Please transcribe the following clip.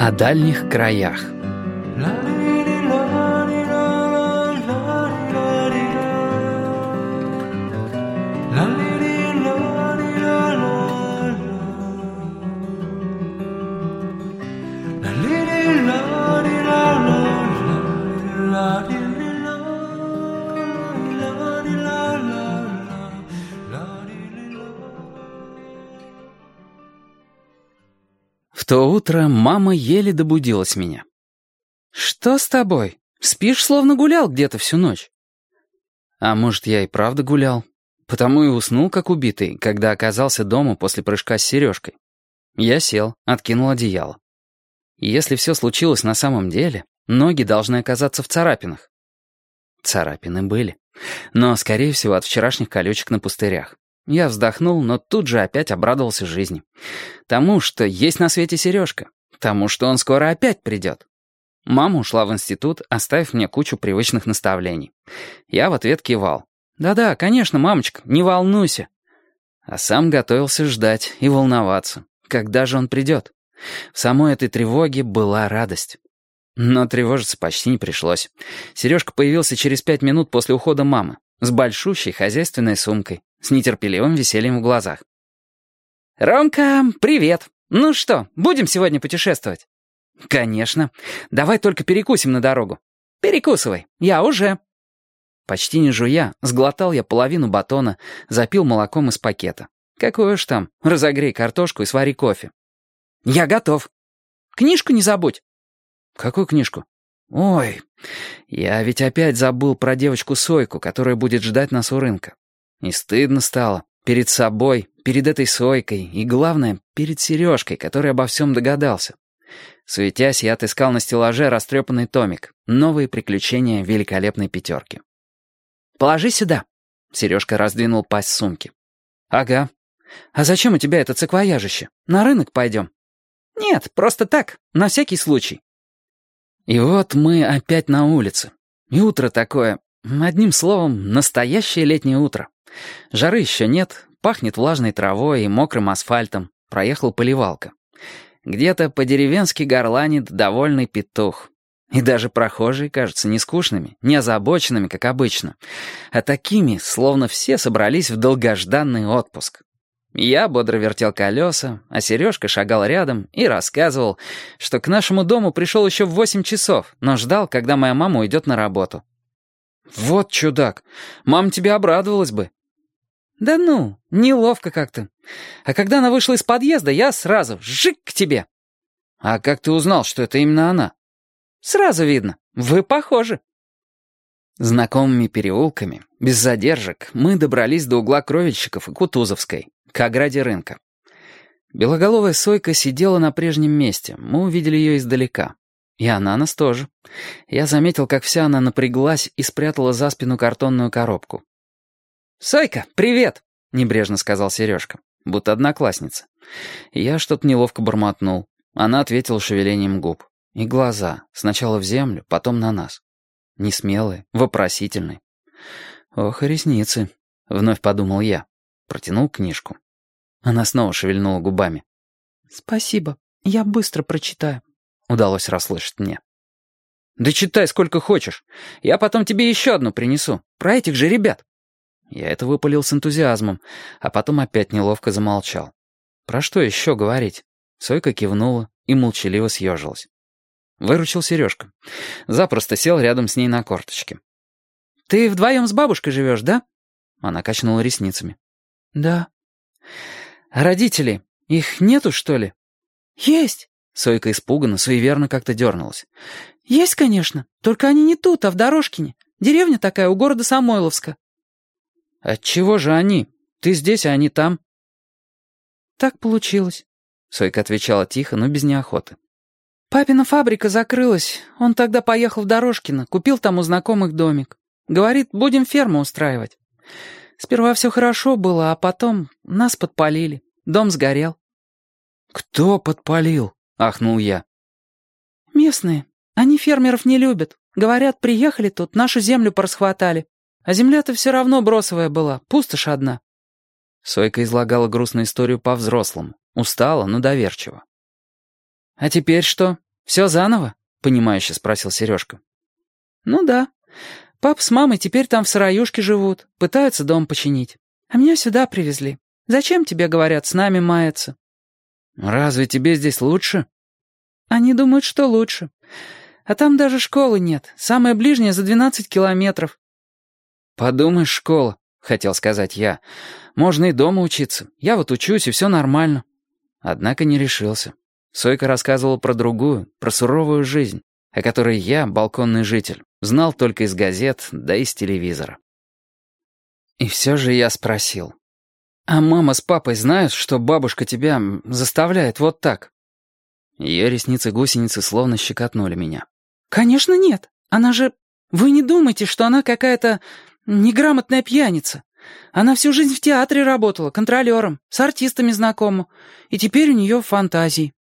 О дальних краях. В то утро мама еле добудилась меня. «Что с тобой? Спишь, словно гулял где-то всю ночь?» А может, я и правда гулял. Потому и уснул, как убитый, когда оказался дома после прыжка с Сережкой. Я сел, откинул одеяло. И если все случилось на самом деле, ноги должны оказаться в царапинах. Царапины были. Но, скорее всего, от вчерашних колючек на пустырях. Я вздохнул, но тут же опять обрадовался жизни. Тому, что есть на свете Сережка. Тому, что он скоро опять придет. Мама ушла в институт, оставив мне кучу привычных наставлений. Я в ответ кивал. «Да-да, конечно, мамочка, не волнуйся». А сам готовился ждать и волноваться. Когда же он придет? В самой этой тревоге была радость. Но тревожиться почти не пришлось. Сережка появился через 5 минут после ухода мамы, с большущей хозяйственной сумкой, с нетерпеливым весельем в глазах. «Ромка, привет! Ну что, будем сегодня путешествовать?» «Конечно. Давай только перекусим на дорогу». «Перекусывай, я уже». Почти не жуя, сглотал я половину батона, запил молоком из пакета. Какое уж там, разогрей картошку и свари кофе. «Я готов. Книжку не забудь». «Какую книжку?» «Ой, я ведь опять забыл про девочку Сойку, которая будет ждать нас у рынка. И стыдно стало. Перед собой, перед этой Сойкой и, главное, перед Сережкой, который обо всем догадался. Суетясь, я отыскал на стеллаже растрепанный томик «Новые приключения великолепной пятерки». «Положи сюда». Сережка раздвинул пасть сумки. «Ага. А зачем у тебя это саквояжище? На рынок пойдем?» «Нет, просто так, на всякий случай». И вот мы опять на улице. И утро такое, одним словом, настоящее летнее утро. Жары еще нет, пахнет влажной травой и мокрым асфальтом. Проехал поливалка. Где-то по-деревенски горланит довольный петух. И даже прохожие кажутся не скучными, не озабоченными, как обычно, а такими, словно все собрались в долгожданный отпуск. Я бодро вертел колеса, а Сережка шагал рядом и рассказывал, что к нашему дому пришел еще в 8 часов, но ждал, когда моя мама уйдет на работу. «Вот чудак! Мама тебе обрадовалась бы!» «Да ну, неловко как-то. А когда она вышла из подъезда, я сразу «жик к тебе». «А как ты узнал, что это именно она?» «Сразу видно. Вы похожи». Знакомыми переулками, без задержек, мы добрались до угла Кровельщиков и Кутузовской, к ограде рынка. Белоголовая Сойка сидела на прежнем месте, мы увидели ее издалека. И она нас тоже. Я заметил, как вся она напряглась и спрятала за спину картонную коробку. «Сойка, привет!» — небрежно сказал Сережка, будто одноклассница. Я что-то неловко бормотнул. Она ответила шевелением губ. И глаза, сначала в землю, потом на нас. Несмелые, вопросительные. «Ох, и ресницы», — вновь подумал я. Протянул книжку. Она снова шевельнула губами. «Спасибо, я быстро прочитаю», — удалось расслышать мне. «Да читай сколько хочешь. Я потом тебе еще одну принесу. Про этих же ребят». Я это выпалил с энтузиазмом, а потом опять неловко замолчал. Про что еще говорить? Сойка кивнула и молчаливо съежилась. Выручил Сережка. Запросто сел рядом с ней на корточке. «Ты вдвоем с бабушкой живешь, да?» Она качнула ресницами. «Да». «А родители? Их нету, что ли?» «Есть». Сойка испуганно, суеверно как-то дернулась. «Есть, конечно. Только они не тут, а в Дорожкине. Деревня такая у города Самойловска». «Отчего же они? Ты здесь, а они там?» «Так получилось», — Сойка отвечала тихо, но без неохоты. «Папина фабрика закрылась. Он тогда поехал в Дорожкино, купил там у знакомых домик. Говорит, будем ферму устраивать. Сперва все хорошо было, а потом нас подпалили. Дом сгорел». «Кто подпалил?» — ахнул я. «Местные. Они фермеров не любят. Говорят, приехали тут, нашу землю порасхватали. А земля-то все равно бросовая была, пустошь одна». Сойка излагала грустную историю по-взрослому. Устала, но доверчиво. «А теперь что? Все заново?» — понимающе спросил Сережка. «Ну да. Папа с мамой теперь там в сыроюшке живут, пытаются дом починить. А меня сюда привезли. Зачем тебе, говорят, с нами маяться?» «Разве тебе здесь лучше?» «Они думают, что лучше. А там даже школы нет. Самая ближняя за 12 километров». «Подумаешь, школа», — хотел сказать я. «Можно и дома учиться. Я вот учусь, и все нормально». Однако не решился. Сойка рассказывала про другую, про суровую жизнь, о которой я, балконный житель, знал только из газет, да из телевизора. И все же я спросил. «А мама с папой знают, что бабушка тебя заставляет вот так?» Ее ресницы-гусеницы словно щекотнули меня. «Конечно нет. Она же... Вы не думайте, что она какая-то неграмотная пьяница. Она всю жизнь в театре работала, контролером, с артистами знакома. И теперь у нее фантазии.